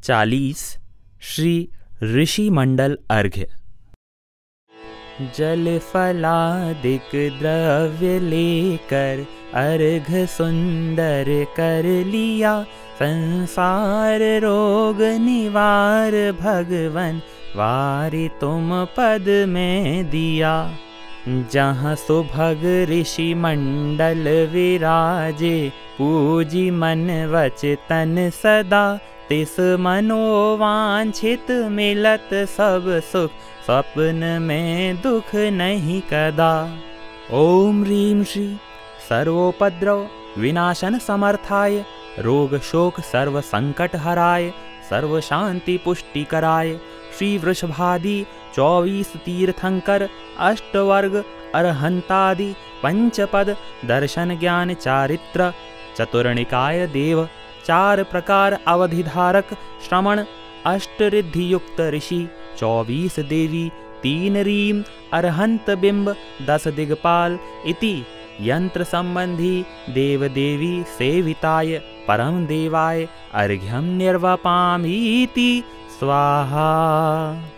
40 श्री ऋषि मंडल अर्घ्य। जल फलादिक द्रव्य लेकर अर्घ सुंदर कर लिया, संसार रोग निवार भगवन वारि तुम पद में दिया। जहाँ सुभग ऋषि मंडल विराजे, पूजी मन वच तन सदा, तिस मनोवांछित मिलत सब सुख, स्वप्न में दुख नहीं कदा। ओम ह्रीं श्री सर्वोपद्रव विनाशन समर्थाय, रोग शोक सर्व संकट हराय, सर्व शांति पुष्टि कराय। श्री वृषभादि 24 तीर्थंकर, अष्टवर्ग अरहंतादि, पंचपद दर्शन ज्ञान चारित्र, चतुर्निकाय देव, 4 प्रकार अवधिधारक, श्रमण, 8 रिद्धि युक्त ऋषि, 24 देवी, 3 रीम, अरहंत बिंब, 10 दिगपाल इति यंत्र संबंधी देव देवी सेविताय परम देवाय अर्घ्यम निर्वपामीति स्वाहा।